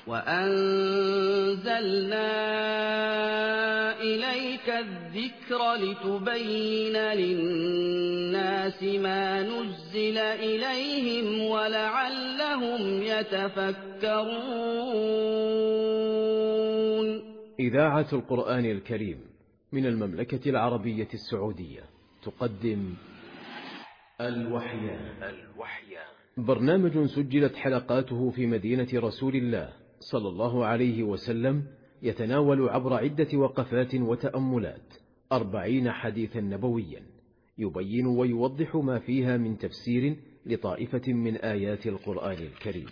وَأَنزَلْنَا إِلَيْكَ الذِّكْرَ لِتُبَيِّنَ لِلنَّاسِ مَا نُزِّلَ إِلَيْهِمْ وَلَعَلَّهُمْ يَتَفَكَّرُونَ. إذاعة القرآن الكريم من المملكة العربية السعودية تقدم الوحيان، برنامج سجلت حلقاته في مدينة رسول الله صلى الله عليه وسلم، يتناول عبر عدة وقفات وتأملات 40 حديثا نبويا، يبين ويوضح ما فيها من تفسير لطائفة من آيات القرآن الكريم.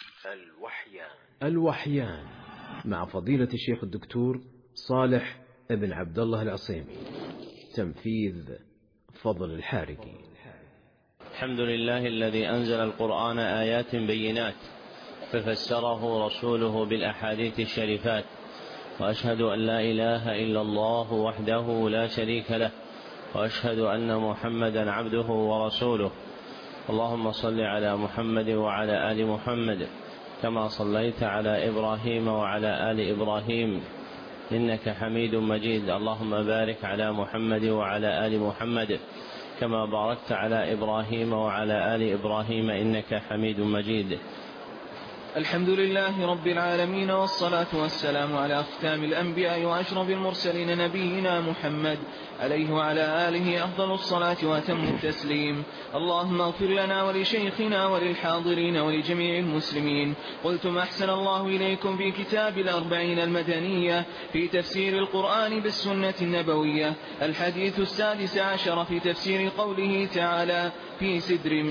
الوحيان مع فضيلة الشيخ الدكتور صالح بن عبد الله العصيمي، تنفيذ فضل الحارقي. الحمد لله الذي أنزل القرآن آيات بينات ففسره رسوله بالأحاديث الشريفات، وأشهد أن لا إله إلا الله وحده لا شريك له، وأشهد أن محمدا عبده ورسوله. اللهم صل على محمد وعلى آل محمد كما صليت على إبراهيم وعلى آل إبراهيم إنك حميد مجيد. اللهم بارك على محمد وعلى آل محمد كما باركت على إبراهيم وعلى آل إبراهيم إنك حميد مجيد. الحمد لله رب العالمين، والصلاة والسلام على أختام الأنبياء وأشرف المرسلين نبينا محمد عليه وعلى آله أفضل الصلاة وأتم التسليم. اللهم اغفر لنا ولشيخنا وللحاضرين ولجميع المسلمين. قلتم أحسن الله إليكم في كتاب 40 المدنية في تفسير القرآن بالسنة النبوية، الحديث 16 في تفسير قوله تعالى في سدر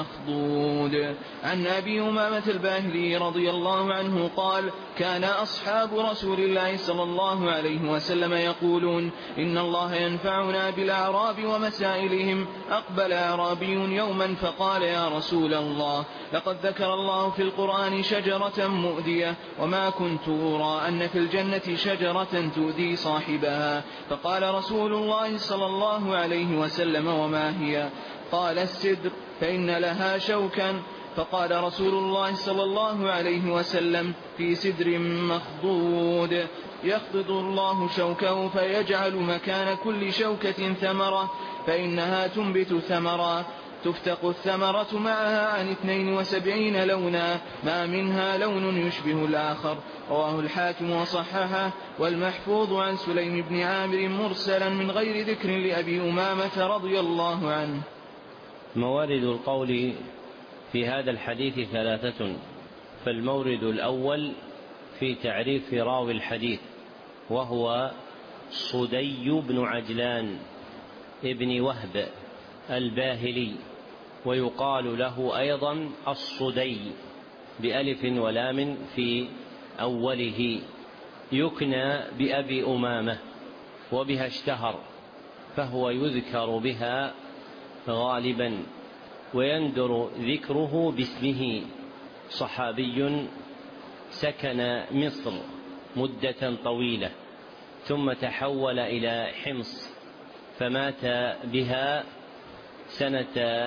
مخضود. عن أبي أمامة الباهلي رضي الله عنه قال: كان أصحاب رسول الله صلى الله عليه وسلم يقولون: إن الله ينفعنا بالأعراب ومسائلهم. أقبل أعرابي يوما فقال: يا رسول الله، لقد ذكر الله في القرآن شجرة مؤذية، وما كنت أرى أن في الجنة شجرة تؤذي صاحبها. فقال رسول الله صلى الله عليه وسلم: وما هي؟ قال: السدر، فإن لها شوكا. فقال رسول الله صلى الله عليه وسلم: في سدر مخضود يخضد الله شوكه فيجعل مكان كل شوكة ثمرة، فإنها تنبت ثمرا، تفتق الثمرة معها عن 72 لونا، ما منها لون يشبه الآخر. رواه الحاكم وصححه. والمحفوظ عن سليم بن عامر مرسلا من غير ذكر لأبي أمامة رضي الله عنه. موارد القول في هذا الحديث 3. فالمورد الأول في تعريف راوي الحديث، وهو صدي بن عجلان ابن وهب الباهلي، ويقال له أيضا الصدي بألف ولام في أوله، يكنى بأبي أمامة، وبها اشتهر، فهو يذكر بها غالبا، ويندر ذكره باسمه. صحابي سكن مصر مدة طويلة، ثم تحول إلى حمص، فمات بها سنة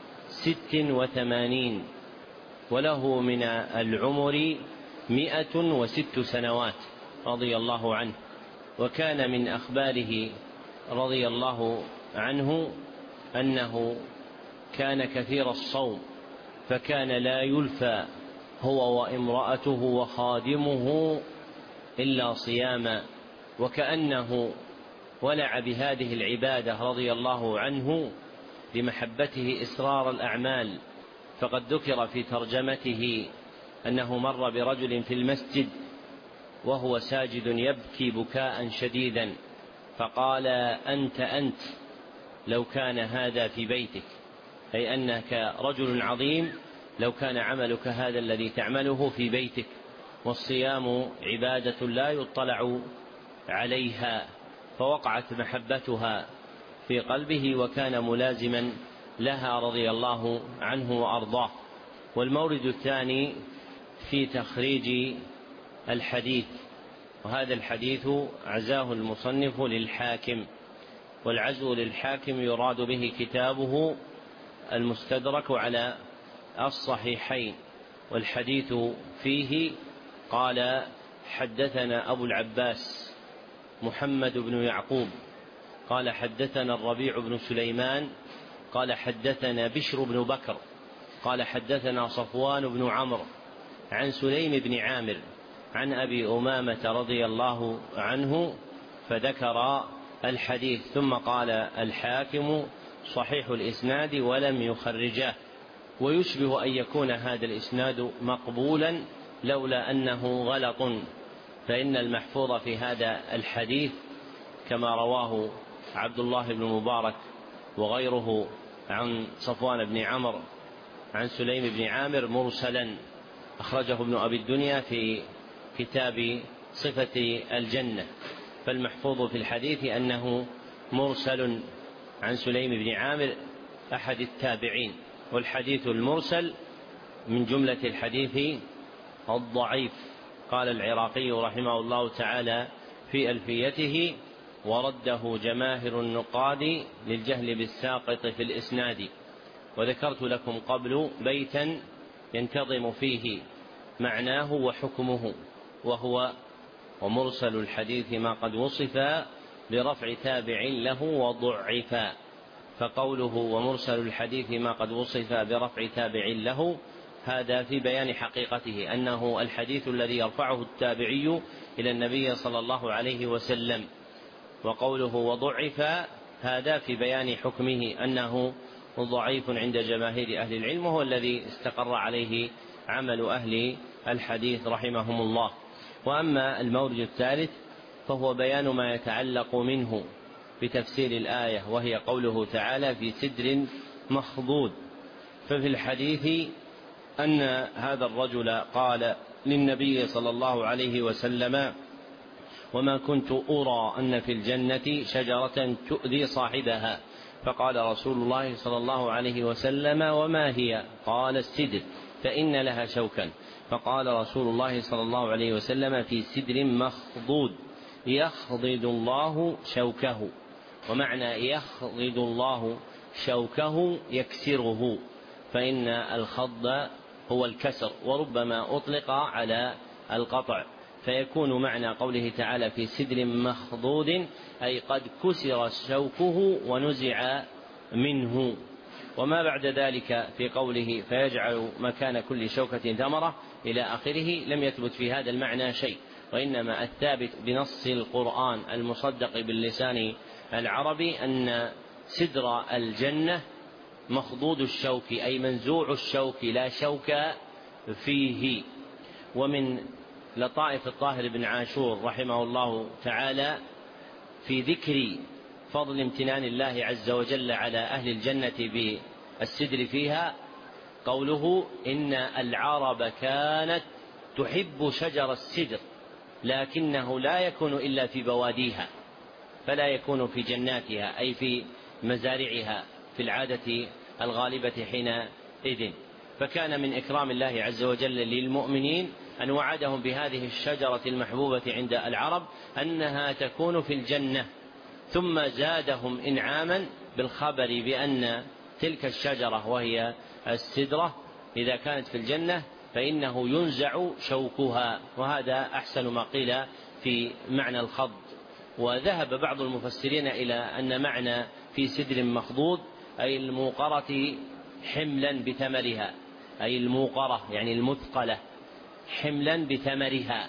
86، وله من العمر 106 سنوات رضي الله عنه. وكان من أخباره رضي الله عنه أنه كان كثير الصوم، فكان لا يلفى هو وامرأته وخادمه إلا صياما، وكأنه ولع بهذه العبادة رضي الله عنه لمحبته إسرار الأعمال. فقد ذكر في ترجمته أنه مر برجل في المسجد وهو ساجد يبكي بكاء شديدا، فقال: أنت لو كان هذا في بيتك، أي أنك رجل عظيم لو كان عملك هذا الذي تعمله في بيتك. والصيام عبادة لا يطلع عليها، فوقعت محبتها في قلبه وكان ملازما لها رضي الله عنه وأرضاه. والمورد الثاني في تخريج الحديث، وهذا الحديث عزاه المصنف للحاكم، والعزو للحاكم يراد به كتابه المستدرك على الصحيحين، والحديث فيه قال حدثنا أبو العباس محمد بن يعقوب قال حدثنا الربيع بن سليمان قال حدثنا بشر بن بكر قال حدثنا صفوان بن عمرو عن سليم بن عامر عن أبي أمامة رضي الله عنه فذكر الحديث. ثم قال الحاكم صحيح الإسناد ولم يخرجاه، ويشبه أن يكون هذا الإسناد مقبولا لولا أنه غلط، فإن المحفوظ في هذا الحديث كما رواه عبد الله بن مبارك وغيره عن صفوان بن عمرو عن سليم بن عامر مرسلا، أخرجه ابن أبي الدنيا في كتاب صفة الجنة، فالمحفوظ في الحديث أنه مرسل عن سليم بن عامر أحد التابعين، والحديث المرسل من جملة الحديث الضعيف. قال العراقي رحمه الله تعالى في ألفيته: ورده جماهر النقاد للجهل بالساقط في الإسناد. وذكرت لكم قبل بيتا ينتظم فيه معناه وحكمه، وهو: ومرسل الحديث ما قد وصف برفع تابع له وضعفا. فقوله ومرسل الحديث ما قد وصف برفع تابع له هذا في بيان حقيقته، أنه الحديث الذي يرفعه التابعي إلى النبي صلى الله عليه وسلم. وقوله وضعف هذا في بيان حكمه، أنه ضعيف عند جماهير أهل العلم، وهو الذي استقر عليه عمل أهل الحديث رحمهم الله. وأما المورد الثالث فهو بيان ما يتعلق منه بتفسير الآية، وهي قوله تعالى في سدر مخضود. ففي الحديث أن هذا الرجل قال للنبي صلى الله عليه وسلم: وما كنت أرى أن في الجنة شجرة تؤذي صاحبها. فقال رسول الله صلى الله عليه وسلم: وما هي؟ قال: السدر، فإن لها شوكا. فقال رسول الله صلى الله عليه وسلم: في سدر مخضود يخضد الله شوكه. ومعنى يخضد الله شوكه يكسره، فإن الخض هو الكسر، وربما أطلق على القطع، فيكون معنى قوله تعالى في سدر مخضود أي قد كسر شوكه ونزع منه. وما بعد ذلك في قوله فيجعل مكان كل شوكة ثمرة إلى آخره لم يثبت في هذا المعنى شيء، وإنما الثابت بنص القرآن المصدق باللسان العربي أن سدر الجنة مخضود الشوك أي منزوع الشوك لا شوك فيه. ومن لطائف الطاهر بن عاشور رحمه الله تعالى في ذكر فضل امتنان الله عز وجل على أهل الجنة بالسدر فيها قوله: إن العرب كانت تحب شجر السدر لكنه لا يكون إلا في بواديها، فلا يكون في جناتها أي في مزارعها في العادة الغالبة حينئذ. فكان من إكرام الله عز وجل للمؤمنين أن وعدهم بهذه الشجرة المحبوبة عند العرب أنها تكون في الجنة، ثم زادهم إنعاما بالخبر بأن تلك الشجرة وهي السدرة إذا كانت في الجنة فإنه ينزع شوكها، وهذا أحسن ما قيل في معنى الخض. وذهب بعض المفسرين إلى أن معنى في سدر مخضود أي الموقرة حملا بثمرها، أي الموقرة يعني المثقلة حملا بثمرها،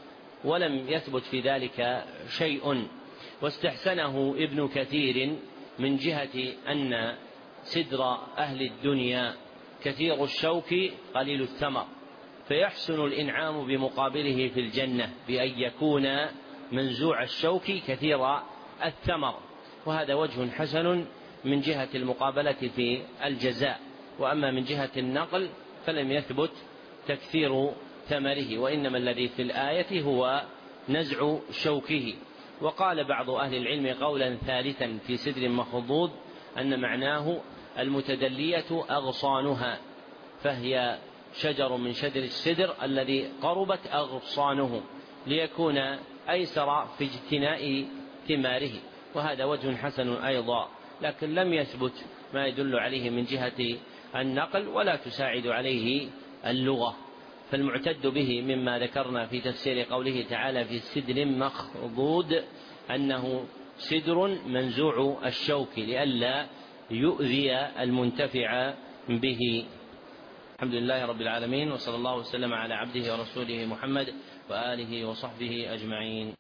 ولم يثبت في ذلك شيء. واستحسنه ابن كثير من جهة أن سدر أهل الدنيا كثير الشوك قليل الثمر، فيحسن الإنعام بمقابله في الجنة بأن يكون منزوع الشوك كثير الثمر، وهذا وجه حسن من جهة المقابلة في الجزاء. وأما من جهة النقل فلم يثبت تكثير ثمره، وإنما الذي في الآية هو نزع شوكه. وقال بعض أهل العلم قولا ثالثا في سدر مخضود أن معناه المتدلية أغصانها، فهي شجر من شجر السدر الذي قربت أغصانه ليكون أيسر في اجتناء ثماره، وهذا وجه حسن أيضا، لكن لم يثبت ما يدل عليه من جهة النقل ولا تساعد عليه اللغة. فالمعتد به مما ذكرنا في تفسير قوله تعالى في سدر مخضود أنه سدر منزوع الشوك لئلا يؤذي المنتفع به. الحمد لله رب العالمين، وصلى الله وسلم على عبده ورسوله محمد وآله وصحبه أجمعين.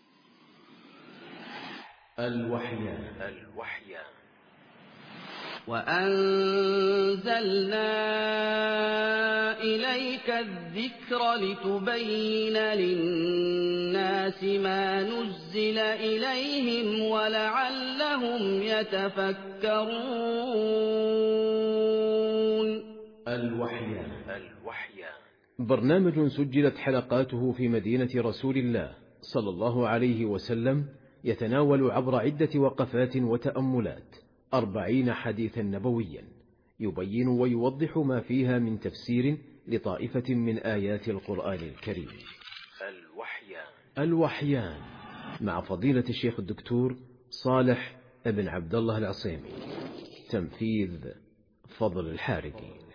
الوحيان. وأنزلنا إليك الذكر لتبين للناس ما نزل إليهم ولعلهم يتفكرون. الوحيان برنامج سجلت حلقاته في مدينة رسول الله صلى الله عليه وسلم، يتناول عبر عدة وقفات وتأملات 40 حديثا نبويا، يبين ويوضح ما فيها من تفسير لطائفة من آيات القرآن الكريم. الوحيان مع فضيلة الشيخ الدكتور صالح بن عبد الله العصيمي، تنفيذ فضل الحارقي.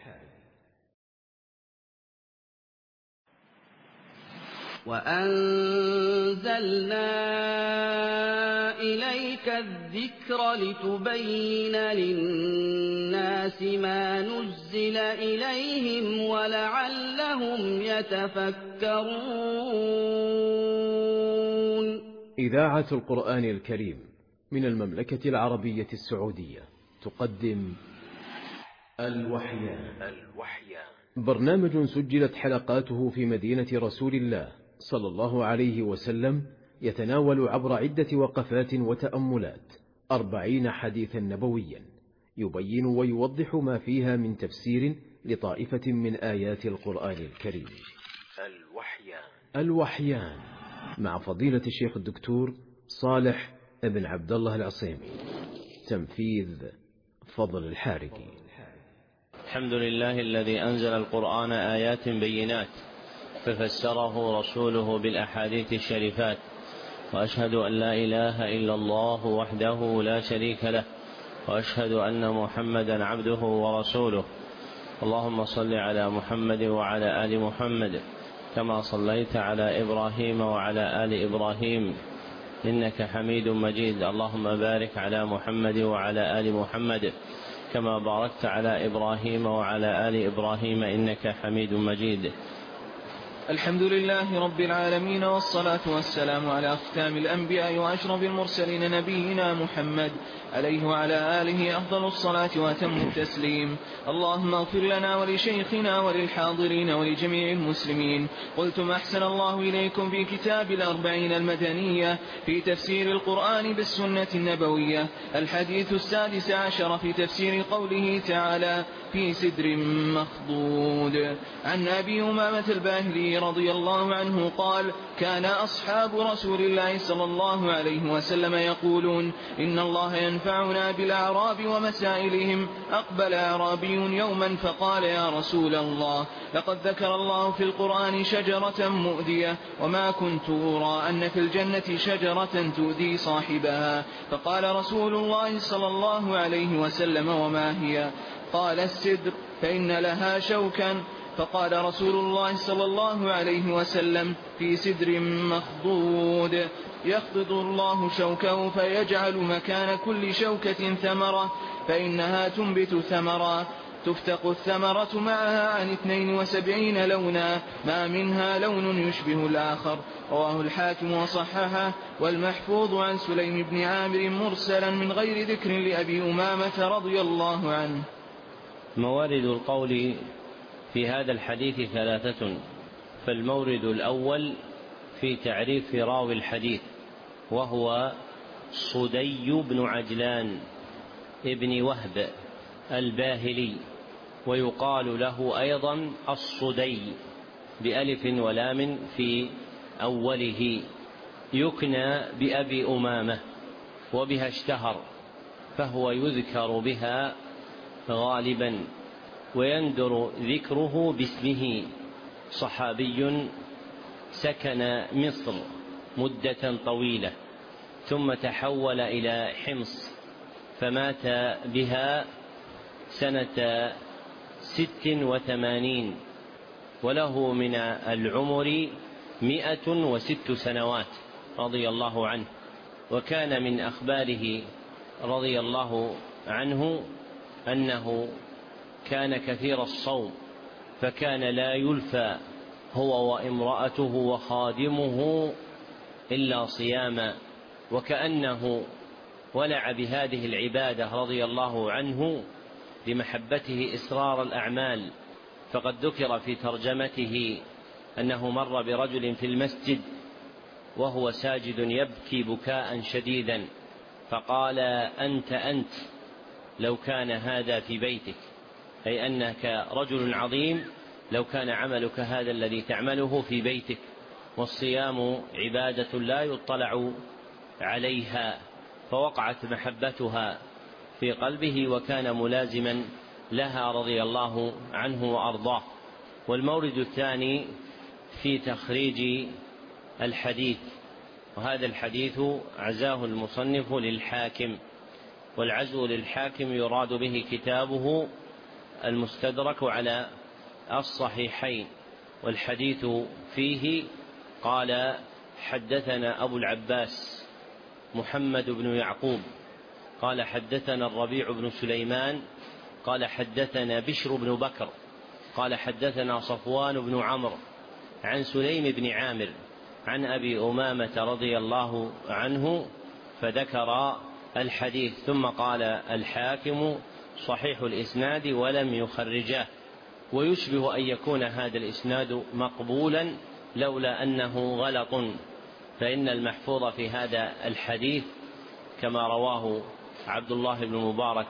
وأنزلنا إليك الذكر لتبين للناس ما نزل إليهم ولعلهم يتفكرون. إذاعة القرآن الكريم من المملكة العربية السعودية تقدم الوحيان، برنامج سجلت حلقاته في مدينة رسول الله صلى الله عليه وسلم، يتناول عبر عدة وقفات وتأملات 40 حديثا نبويا، يبين ويوضح ما فيها من تفسير لطائفة من آيات القرآن الكريم. الوحيان مع فضيلة الشيخ الدكتور صالح بن عبد الله العصيمي، تنفيذ فضل الحارقي. الحمد لله الذي أنزل القرآن آيات بينات ففسره رسوله بالأحاديث الشريفات، وأشهد أن لا إله إلا الله وحده لا شريك له، وأشهد أن محمدا عبده ورسوله. اللهم صل على محمد وعلى آل محمد كما صليت على إبراهيم وعلى آل إبراهيم إنك حميد مجيد. اللهم بارك على محمد وعلى آل محمد كما باركت على إبراهيم وعلى آل إبراهيم إنك حميد مجيد. الحمد لله رب العالمين، والصلاة والسلام على أختام الأنبياء وأشرف المرسلين نبينا محمد عليه وعلى آله أفضل الصلاة وأتم التسليم. اللهم اغفر لنا ولشيخنا وللحاضرين ولجميع المسلمين. قلتم أحسن الله إليكم في كتاب 40 المدنية في تفسير القرآن بالسنة النبوية، الحديث 16 في تفسير قوله تعالى في سدر مخضود. عن أبي أمامة الباهلي رضي الله عنه قال: كان أصحاب رسول الله صلى الله عليه وسلم يقولون: إن الله ينفعنا بالأعراب ومسائلهم. أقبل أعرابي يوما فقال: يا رسول الله، لقد ذكر الله في القرآن شجرة مؤذية، وما كنت أرى أن في الجنة شجرة تؤذي صاحبها. فقال رسول الله صلى الله عليه وسلم: وما هي؟ قال: السدر، فإن لها شوكا. فقال رسول الله صلى الله عليه وسلم: في سدر مخضود يخضد الله شوكه فيجعل مكان كل شوكة ثمرة، فإنها تنبت ثمرا، تفتق الثمرة معها عن 72 لونا، ما منها لون يشبه الآخر. رواه الحاكم وصححه. والمحفوظ عن سليم بن عامر مرسلا من غير ذكر لأبي أمامة رضي الله عنه. موارد القول في هذا الحديث 3. فالمورد الأول في تعريف راوي الحديث، وهو صدي بن عجلان ابن وهب الباهلي، ويقال له أيضا الصدي بألف ولام في أوله، يكنى بأبي أمامة وبها اشتهر، فهو يذكر بها غالبا ويندر ذكره باسمه. صحابي سكن مصر مدة طويلة ثم تحول إلى حمص، فمات بها سنة 86 وله من العمر 106 سنوات رضي الله عنه. وكان من أخباره رضي الله عنه أنه كان كثير الصوم، فكان لا يلفى هو وامرأته وخادمه إلا صياما، وكأنه ولع بهذه العبادة رضي الله عنه لمحبته إسرار الأعمال. فقد ذكر في ترجمته أنه مر برجل في المسجد وهو ساجد يبكي بكاء شديدا، فقال: أنت لو كان هذا في بيتك، أي أنك رجل عظيم لو كان عملك هذا الذي تعمله في بيتك. والصيام عبادة لا يطلع عليها، فوقعت محبتها في قلبه وكان ملازما لها رضي الله عنه وأرضاه. والمورد الثاني في تخريج الحديث، وهذا الحديث عزاه المصنف للحاكم، والعزو للحاكم يراد به كتابه المستدرك على الصحيحين. والحديث فيه قال: حدثنا أبو العباس محمد بن يعقوب قال حدثنا الربيع بن سليمان قال حدثنا بشر بن بكر قال حدثنا صفوان بن عمرو عن سليم بن عامر عن أبي أمامة رضي الله عنه، فذكر الحديث. ثم قال الحاكم: صحيح الإسناد ولم يخرجاه. ويشبه أن يكون هذا الإسناد مقبولا لولا أنه غلط، فإن المحفوظ في هذا الحديث كما رواه عبد الله بن مبارك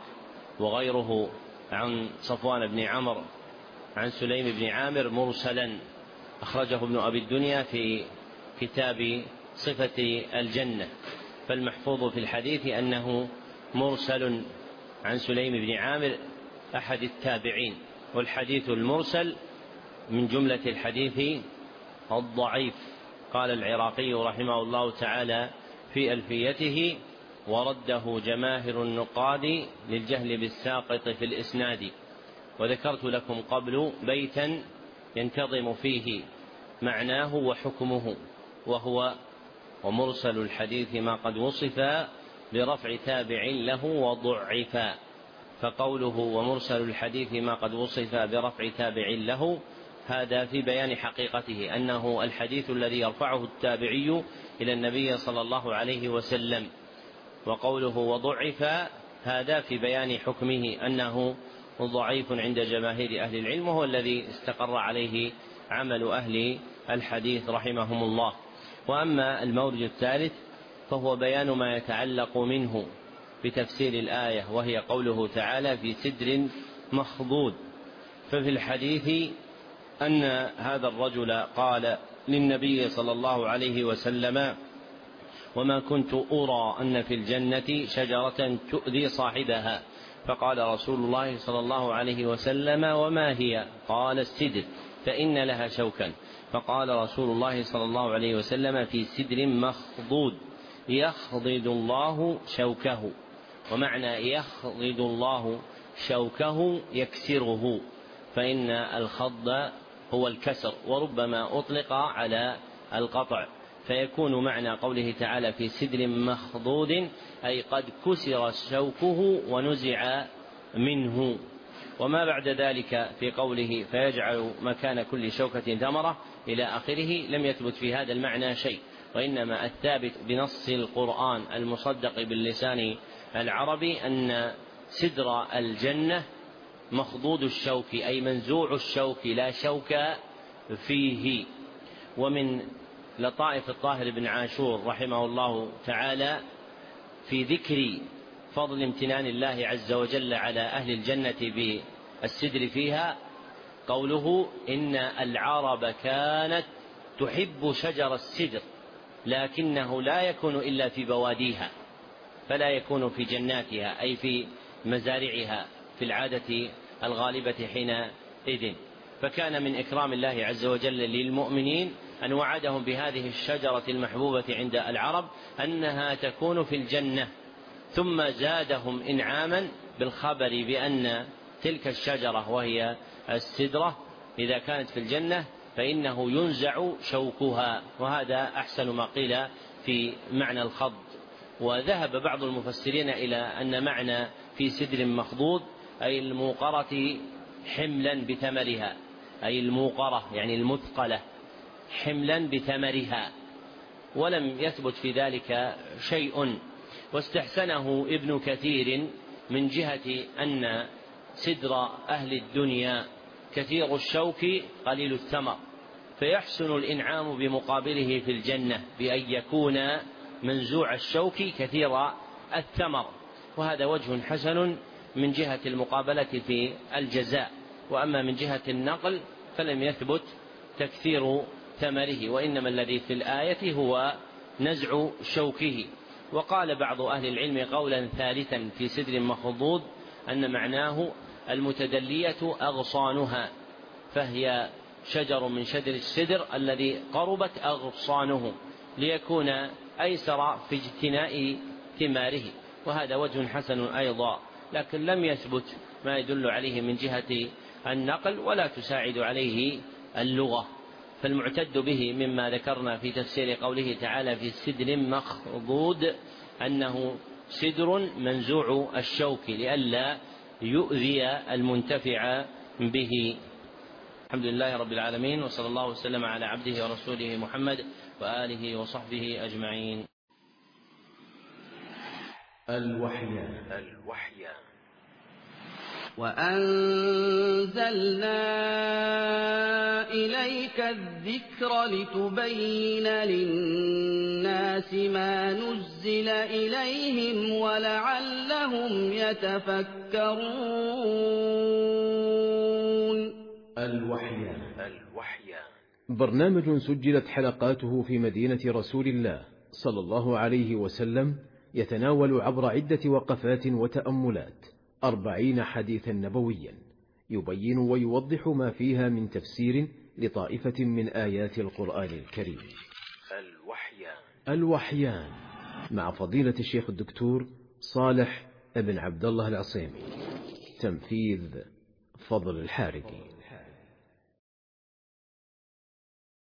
وغيره عن صفوان بن عمرو عن سليم بن عامر مرسلا، أخرجه ابن أبي الدنيا في كتاب صفة الجنة. فالمحفوظ في الحديث أنه مرسل عن سليم بن عامر أحد التابعين. والحديث المرسل من جملة الحديث الضعيف. قال العراقي رحمه الله تعالى في ألفيته: ورده جماهر النقاد للجهل بالساقط في الإسناد. وذكرت لكم قبل بيتا ينتظم فيه معناه وحكمه، وهو: ومرسل الحديث ما قد وصف برفع تابع له وضعفا. فقوله ومرسل الحديث ما قد وصف برفع تابع له هذا في بيان حقيقته، أنه الحديث الذي يرفعه التابعي إلى النبي صلى الله عليه وسلم. وقوله وضعف هذا في بيان حكمه، أنه ضعيف عند جماهير أهل العلم، وهو الذي استقر عليه عمل أهل الحديث رحمهم الله. وأما المورد الثالث فهو بيان ما يتعلق منه بتفسير الآية، وهي قوله تعالى: في سدر مخضود. ففي الحديث أن هذا الرجل قال للنبي صلى الله عليه وسلم: وما كنت أرى أن في الجنة شجرة تؤذي صاحبها. فقال رسول الله صلى الله عليه وسلم: وما هي؟ قال: السدر، فإن لها شوكا. فقال رسول الله صلى الله عليه وسلم: في سدر مخضود يخضد الله شوكه. ومعنى يخضد الله شوكه يكسره، فإن الخض هو الكسر، وربما أطلق على القطع، فيكون معنى قوله تعالى في سدر مخضود أي قد كسر شوكه ونزع منه. وما بعد ذلك في قوله فيجعل مكان كل شوكة ثمرة إلى آخره لم يثبت في هذا المعنى شيء، وإنما الثابت بنص القرآن المصدق باللسان العربي أن سدر الجنة مخضود الشوك أي منزوع الشوك لا شوك فيه. ومن لطائف الطاهر بن عاشور رحمه الله تعالى في ذكر فضل امتنان الله عز وجل على أهل الجنة بالسدر فيها قوله: إن العرب كانت تحب شجر السدر لكنه لا يكون إلا في بواديها، فلا يكون في جناتها أي في مزارعها في العادة الغالبة حينئذ. فكان من إكرام الله عز وجل للمؤمنين أن وعدهم بهذه الشجرة المحبوبة عند العرب أنها تكون في الجنة، ثم زادهم إنعاما بالخبر بأن تلك الشجرة وهي السدرة إذا كانت في الجنة فإنه ينزع شوكها، وهذا أحسن ما قيل في معنى الخض. وذهب بعض المفسرين إلى أن معنى في سدر مخضود أي الموقرة حملا بثمرها، أي الموقرة يعني المثقلة حملا بثمرها، ولم يثبت في ذلك شيء. واستحسنه ابن كثير من جهة أن سدر أهل الدنيا كثير الشوك قليل الثمر، فيحسن الإنعام بمقابله في الجنة بأن يكون منزوع الشوك كثير الثمر، وهذا وجه حسن من جهة المقابلة في الجزاء. وأما من جهة النقل فلم يثبت تكثير ثمره، وإنما الذي في الآية هو نزع شوكه. وقال بعض أهل العلم قولا ثالثا في سدر مخضود أن معناه المتدلية أغصانها، فهي شجر من شجر السدر الذي قربت أغصانه ليكون أيسر في اجتناء ثماره، وهذا وجه حسن أيضا، لكن لم يثبت ما يدل عليه من جهة النقل ولا تساعد عليه اللغة. فالمعتد به مما ذكرنا في تفسير قوله تعالى في سدر مخضود أنه سدر منزوع الشوك لئلا يؤذي المنتفع به. الحمد لله رب العالمين، وصلى الله وسلم على عبده ورسوله محمد وآله وصحبه أجمعين. الوحيان. وأنزلنا إليك الذكر لتبين للناس ما نزل إليهم ولعلهم يتفكرون. الوحيان برنامج سجلت حلقاته في مدينة رسول الله صلى الله عليه وسلم، يتناول عبر عدة وقفات وتأملات 40 حديثا نبويا، يبين ويوضح ما فيها من تفسير لطائفة من آيات القرآن الكريم. الوحيان مع فضيلة الشيخ الدكتور صالح بن عبد الله العصيمي، تنفيذ فضل الحارقي.